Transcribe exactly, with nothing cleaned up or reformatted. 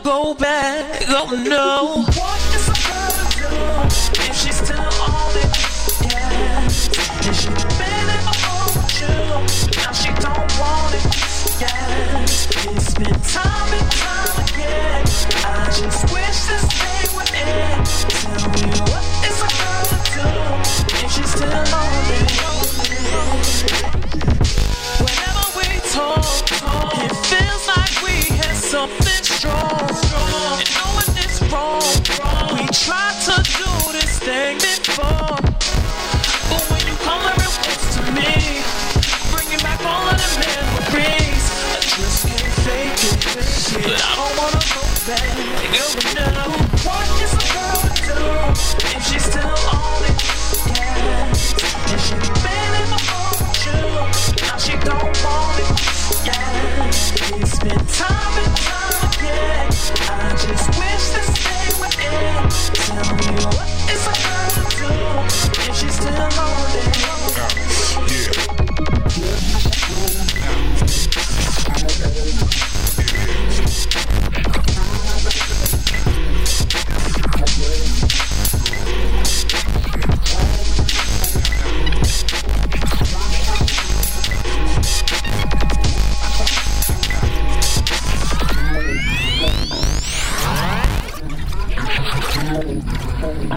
go back, oh no. What is a girl to do if she's still on it? Yeah. And she been in my home with you, but now she don't want it. Yeah. It's been time and time again. I just wish this day would end. Tell me what is a girl to do if she's still on it? Whenever we talk, it feels like we had something strong. And knowing it's wrong, we tried to do this thing before. But when you come very close to me, bringing back all of the memories, I just can't fake it. But I don't wanna go back. Girl, no. What is a girl to do if she's still on it? Yeah. And she been in my home with you, now she don't want it. Yeah. It's been time and time again. I just wish this day would end. Tell me what is a girl to do if she's still on it? Oh,